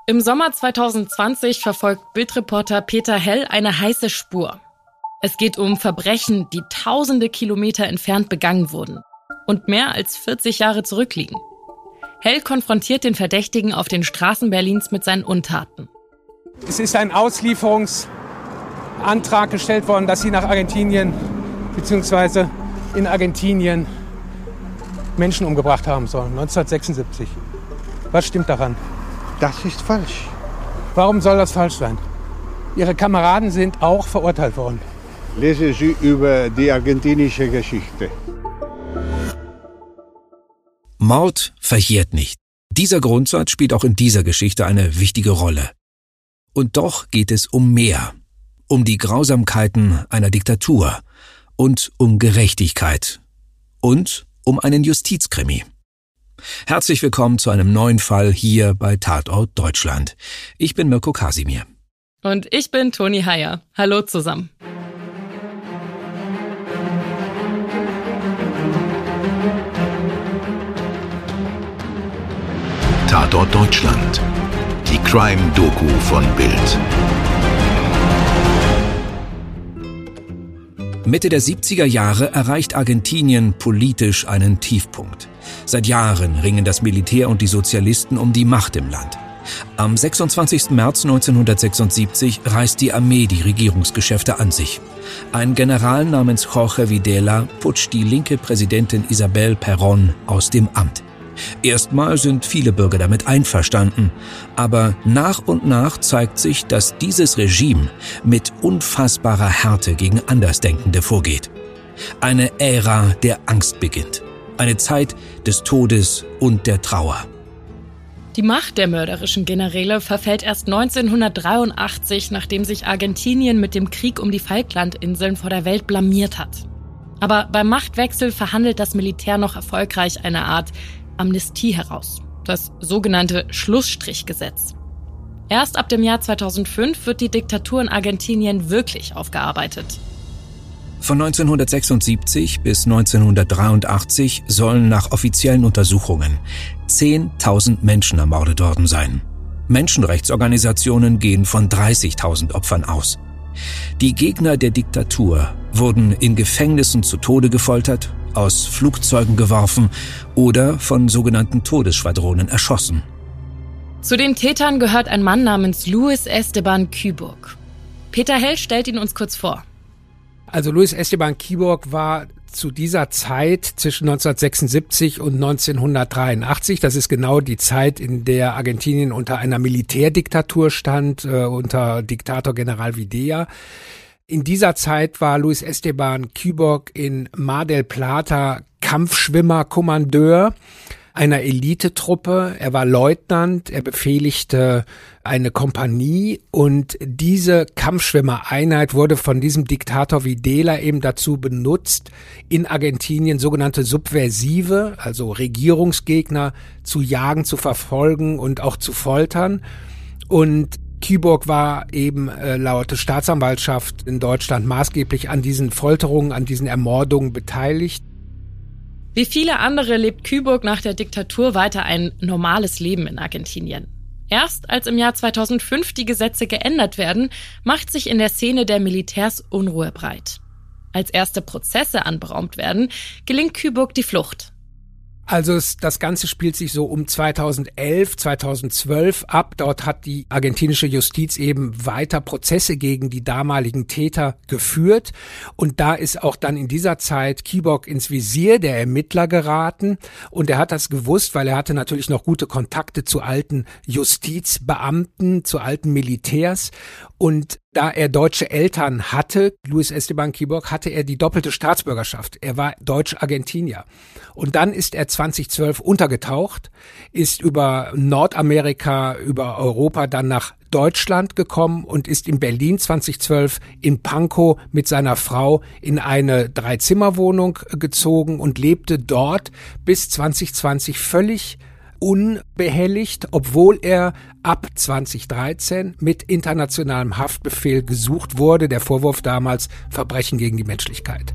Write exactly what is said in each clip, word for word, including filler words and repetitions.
Im Sommer zweitausendzwanzig verfolgt Bildreporter Peter Hell eine heiße Spur. Es geht um Verbrechen, die tausende Kilometer entfernt begangen wurden und mehr als vierzig Jahre zurückliegen. Hell konfrontiert den Verdächtigen auf den Straßen Berlins mit seinen Untaten. Es ist ein Auslieferungsantrag gestellt worden, dass sie nach Argentinien bzw. in Argentinien Menschen umgebracht haben sollen, neunzehnhundertsechsundsiebzig. Was stimmt daran? Das ist falsch. Warum soll das falsch sein? Ihre Kameraden sind auch verurteilt worden. Lesen Sie über die argentinische Geschichte. Mord verjährt nicht. Dieser Grundsatz spielt auch in dieser Geschichte eine wichtige Rolle. Und doch geht es um mehr. Um die Grausamkeiten einer Diktatur und um Gerechtigkeit und um einen Justizkrimi. Herzlich willkommen zu einem neuen Fall hier bei Tatort Deutschland. Ich bin Mirko Kasimir. Und ich bin Toni Heyer. Hallo zusammen. Tatort Deutschland. Die Crime-Doku von Bild. Mitte der siebziger Jahre erreicht Argentinien politisch einen Tiefpunkt. Seit Jahren ringen das Militär und die Sozialisten um die Macht im Land. Am sechsundzwanzigsten März neunzehnhundertsechsundsiebzig reißt die Armee die Regierungsgeschäfte an sich. Ein General namens Jorge Videla putscht die linke Präsidentin Isabel Perón aus dem Amt. Erstmal sind viele Bürger damit einverstanden, aber nach und nach zeigt sich, dass dieses Regime mit unfassbarer Härte gegen Andersdenkende vorgeht. Eine Ära der Angst beginnt, eine Zeit des Todes und der Trauer. Die Macht der mörderischen Generäle verfällt erst neunzehnhundertdreiundachtzig, nachdem sich Argentinien mit dem Krieg um die Falklandinseln vor der Welt blamiert hat. Aber beim Machtwechsel verhandelt das Militär noch erfolgreich eine Art Amnestie heraus, das sogenannte Schlussstrichgesetz. Erst ab dem Jahr zweitausendfünf wird die Diktatur in Argentinien wirklich aufgearbeitet. Von neunzehnhundertsechsundsiebzig bis neunzehnhundertdreiundachtzig sollen nach offiziellen Untersuchungen zehntausend Menschen ermordet worden sein. Menschenrechtsorganisationen gehen von dreißigtausend Opfern aus. Die Gegner der Diktatur wurden in Gefängnissen zu Tode gefoltert, aus Flugzeugen geworfen oder von sogenannten Todesschwadronen erschossen. Zu den Tätern gehört ein Mann namens Luis Esteban Quíboc. Peter Hell stellt ihn uns kurz vor. Also Luis Esteban Quíboc war zu dieser Zeit zwischen neunzehnhundertsechsundsiebzig und neunzehnhundertdreiundachtzig, das ist genau die Zeit, in der Argentinien unter einer Militärdiktatur stand, äh, unter Diktator General Videla. In dieser Zeit war Luis Esteban Quíboc in Mar del Plata Kampfschwimmer-Kommandeur einer Elitetruppe. Er war Leutnant, er befehligte eine Kompanie und diese Kampfschwimmereinheit wurde von diesem Diktator Videla eben dazu benutzt, in Argentinien sogenannte Subversive, also Regierungsgegner, zu jagen, zu verfolgen und auch zu foltern. Und Quíboc war eben äh, laut Staatsanwaltschaft in Deutschland maßgeblich an diesen Folterungen, an diesen Ermordungen beteiligt. Wie viele andere lebt Quíboc nach der Diktatur weiter ein normales Leben in Argentinien. Erst als im Jahr zweitausendfünf die Gesetze geändert werden, macht sich in der Szene der Militärs Unruhe breit. Als erste Prozesse anberaumt werden, gelingt Quíboc die Flucht. Also es, das Ganze spielt sich so um zweitausendelf, zweitausendzwölf ab. Dort hat die argentinische Justiz eben weiter Prozesse gegen die damaligen Täter geführt. Und da ist auch dann in dieser Zeit Quíboc ins Visier der Ermittler geraten. Und er hat das gewusst, weil er hatte natürlich noch gute Kontakte zu alten Justizbeamten, zu alten Militärs. Und da er deutsche Eltern hatte, Luis Esteban Quíboc, hatte er die doppelte Staatsbürgerschaft. Er war Deutsch-Argentinier. Und dann ist er zweitausendzwölf untergetaucht, ist über Nordamerika, über Europa dann nach Deutschland gekommen und ist in Berlin zweitausendzwölf in Pankow mit seiner Frau in eine Dreizimmerwohnung gezogen und lebte dort bis zwanzig zwanzig völlig unbehelligt, obwohl er ab zweitausenddreizehn mit internationalem Haftbefehl gesucht wurde. Der Vorwurf damals Verbrechen gegen die Menschlichkeit.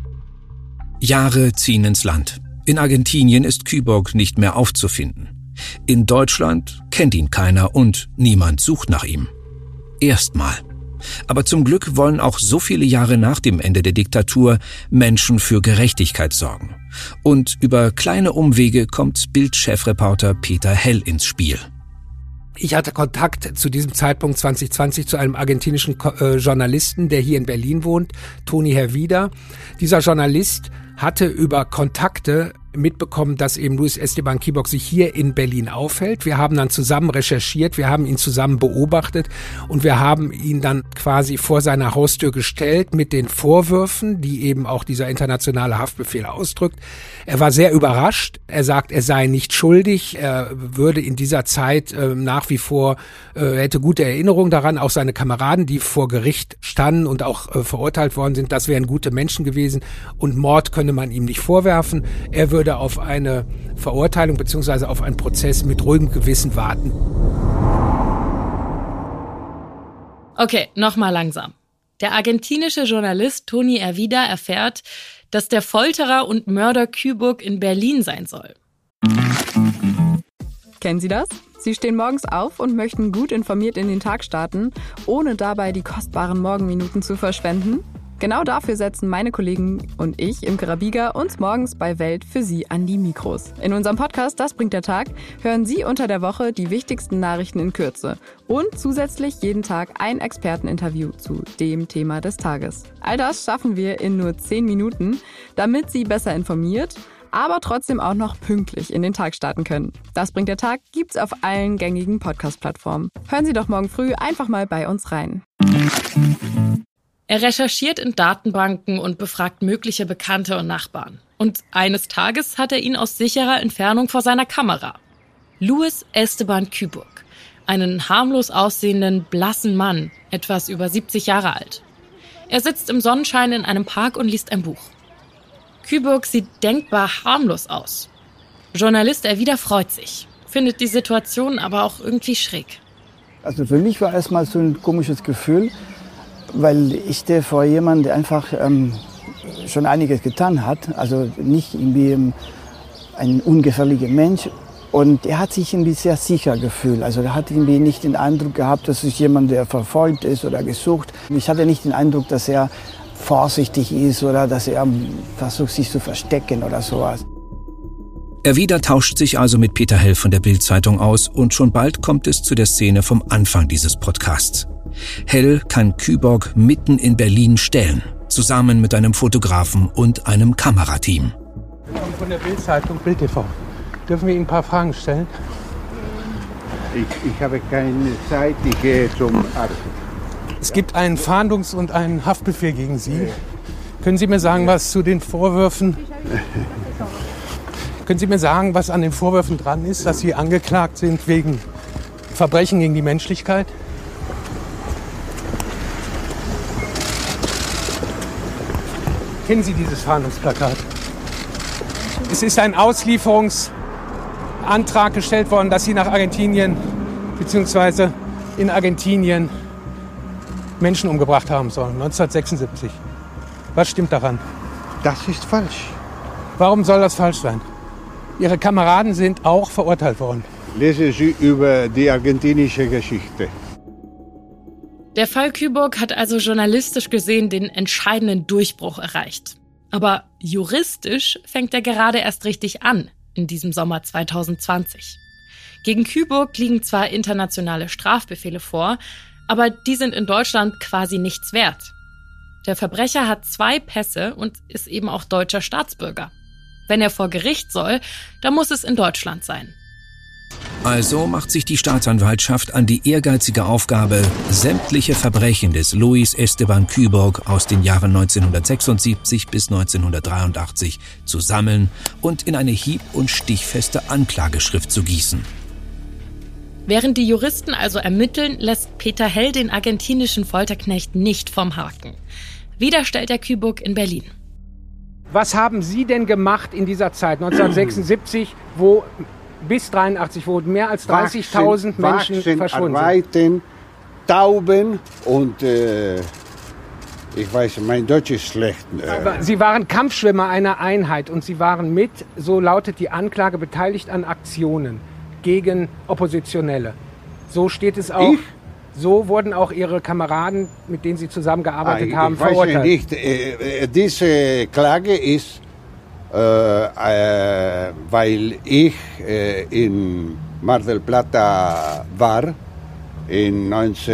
Jahre ziehen ins Land. In Argentinien ist Quíboc nicht mehr aufzufinden. In Deutschland kennt ihn keiner und niemand sucht nach ihm. Erstmal. Aber zum Glück wollen auch so viele Jahre nach dem Ende der Diktatur Menschen für Gerechtigkeit sorgen. Und über kleine Umwege kommt Bild-Chefreporter Peter Hell ins Spiel. Ich hatte Kontakt zu diesem Zeitpunkt zwanzig zwanzig zu einem argentinischen äh, Journalisten, der hier in Berlin wohnt, Toni Hervida. Dieser Journalist hatte über Kontakte mitbekommen, dass eben Luis Esteban Quíboc sich hier in Berlin aufhält. Wir haben dann zusammen recherchiert, wir haben ihn zusammen beobachtet und wir haben ihn dann quasi vor seiner Haustür gestellt mit den Vorwürfen, die eben auch dieser internationale Haftbefehl ausdrückt. Er war sehr überrascht. Er sagt, er sei nicht schuldig. Er würde in dieser Zeit äh, nach wie vor, äh, hätte gute Erinnerungen daran. Auch seine Kameraden, die vor Gericht standen und auch äh, verurteilt worden sind, das wären gute Menschen gewesen und Mord könne man ihm nicht vorwerfen. Er würde auf eine Verurteilung bzw. auf einen Prozess mit ruhigem Gewissen warten. Okay, nochmal langsam. Der argentinische Journalist Toni Hervida erfährt, dass der Folterer und Mörder Quíboc in Berlin sein soll. Kennen Sie das? Sie stehen morgens auf und möchten gut informiert in den Tag starten, ohne dabei die kostbaren Morgenminuten zu verschwenden? Genau dafür setzen meine Kollegen und ich im Karabiga uns morgens bei Welt für Sie an die Mikros. In unserem Podcast Das bringt der Tag hören Sie unter der Woche die wichtigsten Nachrichten in Kürze und zusätzlich jeden Tag ein Experteninterview zu dem Thema des Tages. All das schaffen wir in nur zehn Minuten, damit Sie besser informiert, aber trotzdem auch noch pünktlich in den Tag starten können. Das bringt der Tag gibt's auf allen gängigen Podcast-Plattformen. Hören Sie doch morgen früh einfach mal bei uns rein. Er recherchiert in Datenbanken und befragt mögliche Bekannte und Nachbarn. Und eines Tages hat er ihn aus sicherer Entfernung vor seiner Kamera. Luis Esteban Quíboc, einen harmlos aussehenden, blassen Mann, etwas über siebzig Jahre alt. Er sitzt im Sonnenschein in einem Park und liest ein Buch. Quíboc sieht denkbar harmlos aus. Journalist Hervida freut sich, findet die Situation aber auch irgendwie schräg. Also für mich war erstmal so ein komisches Gefühl, weil ich stehe vor jemandem, der einfach ähm, schon einiges getan hat. Also nicht irgendwie ähm, ein ungefährlicher Mensch. Und er hat sich irgendwie sehr sicher gefühlt. Also er hat irgendwie nicht den Eindruck gehabt, dass es jemand, der verfolgt ist oder gesucht. Ich hatte nicht den Eindruck, dass er vorsichtig ist oder dass er versucht, sich zu verstecken oder sowas. Hervida tauscht sich also mit Peter Hell von der Bild-Zeitung aus und schon bald kommt es zu der Szene vom Anfang dieses Podcasts. Hell kann Quíboc mitten in Berlin stellen, zusammen mit einem Fotografen und einem Kamerateam. Von der Bild-Zeitung, Bild T V. Dürfen wir Ihnen ein paar Fragen stellen? Ich, ich habe keine Zeit, ich gehe zum Arzt. Es gibt einen Fahndungs- und einen Haftbefehl gegen Sie. Können Sie mir sagen, was zu den Vorwürfen... Können Sie mir sagen, was an den Vorwürfen dran ist, dass Sie angeklagt sind wegen Verbrechen gegen die Menschlichkeit? Kennen Sie dieses Fahndungsplakat? Es ist ein Auslieferungsantrag gestellt worden, dass Sie nach Argentinien bzw. in Argentinien Menschen umgebracht haben sollen, neunzehnhundertsechsundsiebzig. Was stimmt daran? Das ist falsch. Warum soll das falsch sein? Ihre Kameraden sind auch verurteilt worden. Lesen Sie über die argentinische Geschichte. Der Fall Quíboc hat also journalistisch gesehen den entscheidenden Durchbruch erreicht. Aber juristisch fängt er gerade erst richtig an in diesem Sommer zweitausendzwanzig. Gegen Quíboc liegen zwar internationale Strafbefehle vor, aber die sind in Deutschland quasi nichts wert. Der Verbrecher hat zwei Pässe und ist eben auch deutscher Staatsbürger. Wenn er vor Gericht soll, dann muss es in Deutschland sein. Also macht sich die Staatsanwaltschaft an die ehrgeizige Aufgabe, sämtliche Verbrechen des Luis Esteban Quíboc aus den Jahren neunzehnhundertsechsundsiebzig bis neunzehnhundertdreiundachtzig zu sammeln und in eine hieb- und stichfeste Anklageschrift zu gießen. Während die Juristen also ermitteln, lässt Peter Hell den argentinischen Folterknecht nicht vom Haken. Wieder stellt er Quíboc in Berlin. Was haben Sie denn gemacht in dieser Zeit, neunzehnhundertsechsundsiebzig, wo bis dreiundachtzig, wo mehr als dreißigtausend Menschen Wachsen, verschwunden arbeiten, sind? Tauben und äh, ich weiß, mein Deutsch ist schlecht. Aber Sie waren Kampfschwimmer einer Einheit und Sie waren mit, so lautet die Anklage, beteiligt an Aktionen. gegen Oppositionelle. So steht es auch. Ich? So wurden auch Ihre Kameraden, mit denen Sie zusammengearbeitet ah, haben, verurteilt. Ich weiß nicht. Äh, diese Klage ist, äh, äh, weil ich äh, in Mar del Plata war in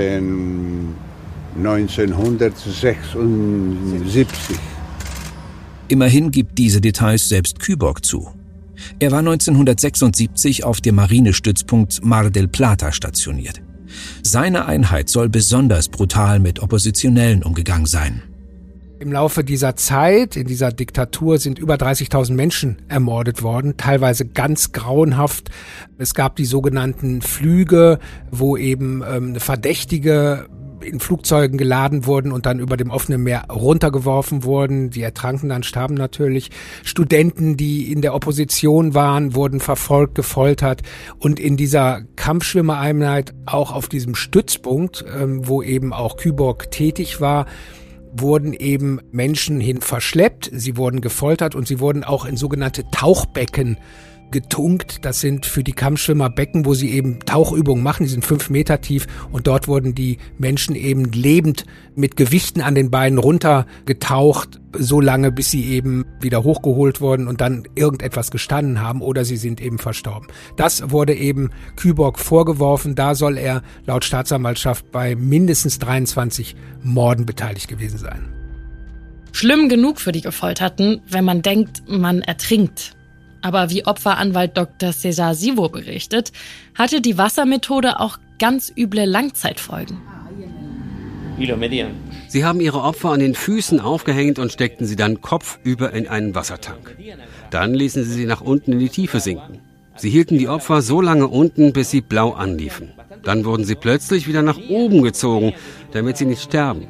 neunzehnhundertsechsundsiebzig. Immerhin gibt diese Details selbst Kyborg zu. Er war neunzehnhundertsechsundsiebzig auf dem Marinestützpunkt Mar del Plata stationiert. Seine Einheit soll besonders brutal mit Oppositionellen umgegangen sein. Im Laufe dieser Zeit, in dieser Diktatur, sind über dreißigtausend Menschen ermordet worden, teilweise ganz grauenhaft. Es gab die sogenannten Flüge, wo eben ähm, Verdächtige in Flugzeugen geladen wurden und dann über dem offenen Meer runtergeworfen wurden. Die ertranken dann, starben natürlich. Studenten, die in der Opposition waren, wurden verfolgt, gefoltert. Und in dieser Kampfschwimmereinheit, auch auf diesem Stützpunkt, ähm, wo eben auch Kyborg tätig war, wurden eben Menschen hin verschleppt. Sie wurden gefoltert und sie wurden auch in sogenannte Tauchbecken getunkt. Das sind für die Kampfschwimmer Becken, wo sie eben Tauchübungen machen. Die sind fünf Meter tief und dort wurden die Menschen eben lebend mit Gewichten an den Beinen runtergetaucht, so lange, bis sie eben wieder hochgeholt wurden und dann irgendetwas gestanden haben oder sie sind eben verstorben. Das wurde eben Kyborg vorgeworfen. Da soll er laut Staatsanwaltschaft bei mindestens dreiundzwanzig Morden beteiligt gewesen sein. Schlimm genug für die Gefolterten, wenn man denkt, man ertrinkt. Aber wie Opferanwalt Doktor César Sivo berichtet, hatte die Wassermethode auch ganz üble Langzeitfolgen. Sie haben ihre Opfer an den Füßen aufgehängt und steckten sie dann kopfüber in einen Wassertank. Dann ließen sie sie nach unten in die Tiefe sinken. Sie hielten die Opfer so lange unten, bis sie blau anliefen. Dann wurden sie plötzlich wieder nach oben gezogen, damit sie nicht sterben.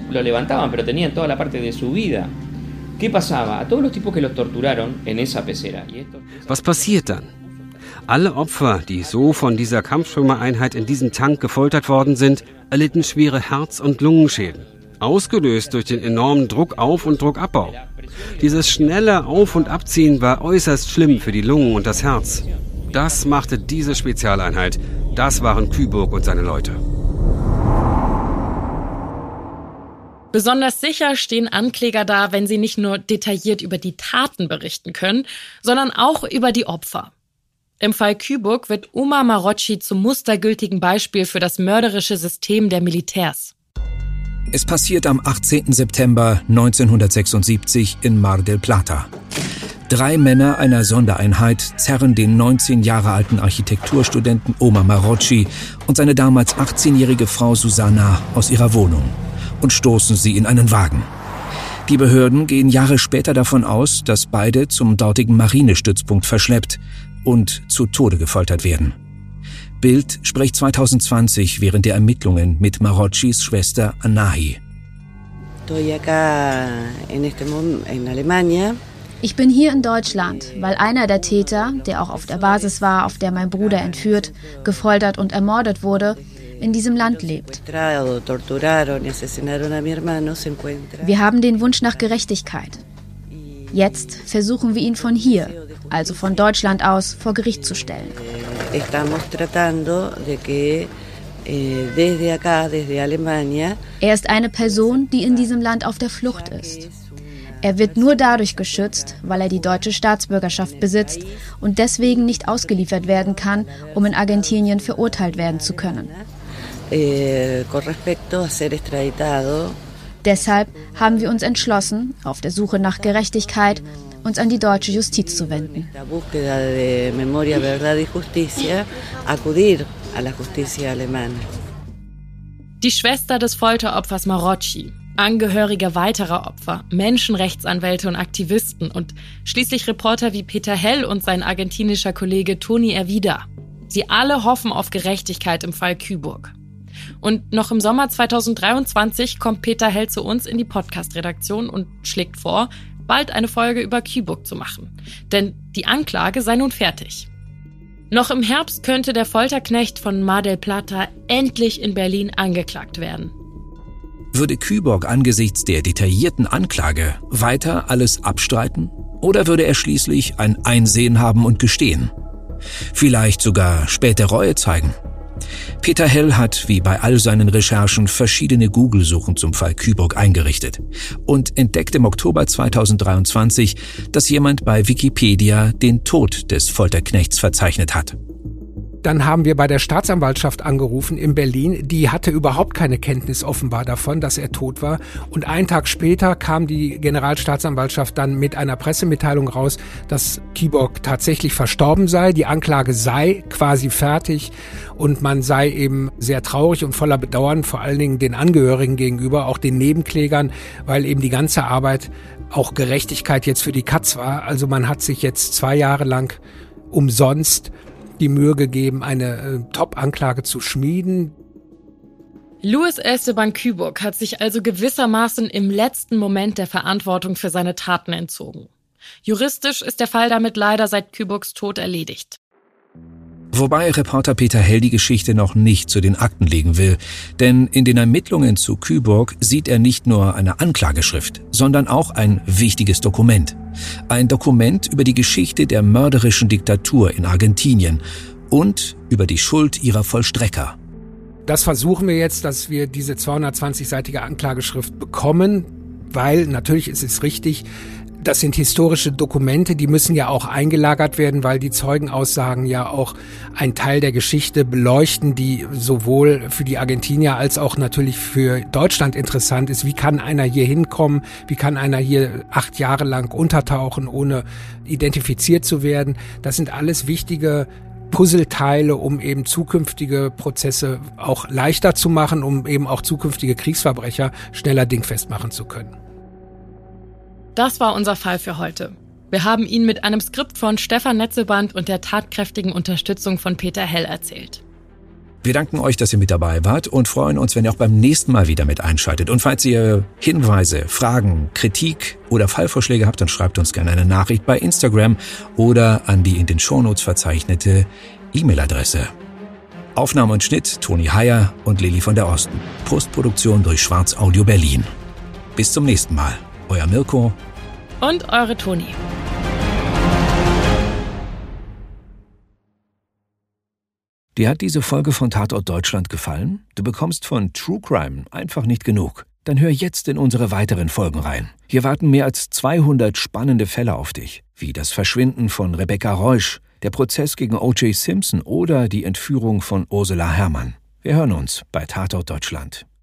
Was passiert dann? Alle Opfer, die so von dieser Kampfschwimmereinheit in diesem Tank gefoltert worden sind, erlitten schwere Herz- und Lungenschäden, ausgelöst durch den enormen Druckauf- und Druckabbau. Dieses schnelle Auf- und Abziehen war äußerst schlimm für die Lungen und das Herz. Das machte diese Spezialeinheit. Das waren Kyborg und seine Leute. Besonders sicher stehen Ankläger da, wenn sie nicht nur detailliert über die Taten berichten können, sondern auch über die Opfer. Im Fall Kyborg wird Umar Marocchi zum mustergültigen Beispiel für das mörderische System der Militärs. Es passiert am achtzehnten September neunzehnhundertsechsundsiebzig in Mar del Plata. Drei Männer einer Sondereinheit zerren den neunzehn Jahre alten Architekturstudenten Omar Marocchi und seine damals achtzehnjährige Frau Susanna aus ihrer Wohnung und stoßen sie in einen Wagen. Die Behörden gehen Jahre später davon aus, dass beide zum dortigen Marinestützpunkt verschleppt und zu Tode gefoltert werden. Bild spricht zweitausendzwanzig während der Ermittlungen mit Marocchis Schwester Anahi. Ich bin hier in Deutschland, weil einer der Täter, der auch auf der Basis war, auf der mein Bruder entführt, gefoltert und ermordet wurde, in diesem Land lebt. Wir haben den Wunsch nach Gerechtigkeit. Jetzt versuchen wir ihn von hier, also von Deutschland aus, vor Gericht zu stellen. Er ist eine Person, die in diesem Land auf der Flucht ist. Er wird nur dadurch geschützt, weil er die deutsche Staatsbürgerschaft besitzt und deswegen nicht ausgeliefert werden kann, um in Argentinien verurteilt werden zu können. Deshalb haben wir uns entschlossen, auf der Suche nach Gerechtigkeit, uns an die deutsche Justiz zu wenden. Die Schwester des Folteropfers Marocchi, Angehörige weiterer Opfer, Menschenrechtsanwälte und Aktivisten und schließlich Reporter wie Peter Hell und sein argentinischer Kollege Toni Ervida. Sie alle hoffen auf Gerechtigkeit im Fall Kyborg. Und noch im Sommer zweitausenddreiundzwanzig kommt Peter Hell zu uns in die Podcast-Redaktion und schlägt vor, bald eine Folge über Kyborg zu machen. Denn die Anklage sei nun fertig. Noch im Herbst könnte der Folterknecht von Mar del Plata endlich in Berlin angeklagt werden. Würde Kyborg angesichts der detaillierten Anklage weiter alles abstreiten? Oder würde er schließlich ein Einsehen haben und gestehen? Vielleicht sogar späte Reue zeigen. Peter Hell hat, wie bei all seinen Recherchen, verschiedene Google-Suchen zum Fall Kyburg eingerichtet und entdeckt im Oktober zweitausenddreiundzwanzig, dass jemand bei Wikipedia den Tod des Folterknechts verzeichnet hat. Dann haben wir bei der Staatsanwaltschaft angerufen in Berlin. Die hatte überhaupt keine Kenntnis offenbar davon, dass er tot war. Und einen Tag später kam die Generalstaatsanwaltschaft dann mit einer Pressemitteilung raus, dass Kyburg tatsächlich verstorben sei. Die Anklage sei quasi fertig und man sei eben sehr traurig und voller Bedauern, vor allen Dingen den Angehörigen gegenüber, auch den Nebenklägern, weil eben die ganze Arbeit auch Gerechtigkeit jetzt für die Katz war. Also man hat sich jetzt zwei Jahre lang umsonst die Mühe gegeben, eine äh, Top-Anklage zu schmieden. Luis Esteban Kyburg hat sich also gewissermaßen im letzten Moment der Verantwortung für seine Taten entzogen. Juristisch ist der Fall damit leider seit Kyburgs Tod erledigt. Wobei Reporter Peter Hell die Geschichte noch nicht zu den Akten legen will, denn in den Ermittlungen zu Kyburg sieht er nicht nur eine Anklageschrift, sondern auch ein wichtiges Dokument. Ein Dokument über die Geschichte der mörderischen Diktatur in Argentinien und über die Schuld ihrer Vollstrecker. Das versuchen wir jetzt, dass wir diese zweihundertzwanzigseitige Anklageschrift bekommen, weil natürlich ist es richtig, das sind historische Dokumente, die müssen ja auch eingelagert werden, weil die Zeugenaussagen ja auch einen Teil der Geschichte beleuchten, die sowohl für die Argentinier als auch natürlich für Deutschland interessant ist. Wie kann einer hier hinkommen? Wie kann einer hier acht Jahre lang untertauchen, ohne identifiziert zu werden? Das sind alles wichtige Puzzleteile, um eben zukünftige Prozesse auch leichter zu machen, um eben auch zukünftige Kriegsverbrecher schneller dingfest machen zu können. Das war unser Fall für heute. Wir haben Ihnen mit einem Skript von Stefan Netzeband und der tatkräftigen Unterstützung von Peter Hell erzählt. Wir danken euch, dass ihr mit dabei wart und freuen uns, wenn ihr auch beim nächsten Mal wieder mit einschaltet. Und falls ihr Hinweise, Fragen, Kritik oder Fallvorschläge habt, dann schreibt uns gerne eine Nachricht bei Instagram oder an die in den Shownotes verzeichnete E-Mail-Adresse. Aufnahme und Schnitt Toni Heyer und Lilly von der Osten. Postproduktion durch Schwarz Audio Berlin. Bis zum nächsten Mal. Euer Mirko und eure Toni. Dir hat diese Folge von Tatort Deutschland gefallen? Du bekommst von True Crime einfach nicht genug. Dann hör jetzt in unsere weiteren Folgen rein. Hier warten mehr als zweihundert spannende Fälle auf dich, wie das Verschwinden von Rebecca Reusch, der Prozess gegen O J Simpson oder die Entführung von Ursula Herrmann. Wir hören uns bei Tatort Deutschland.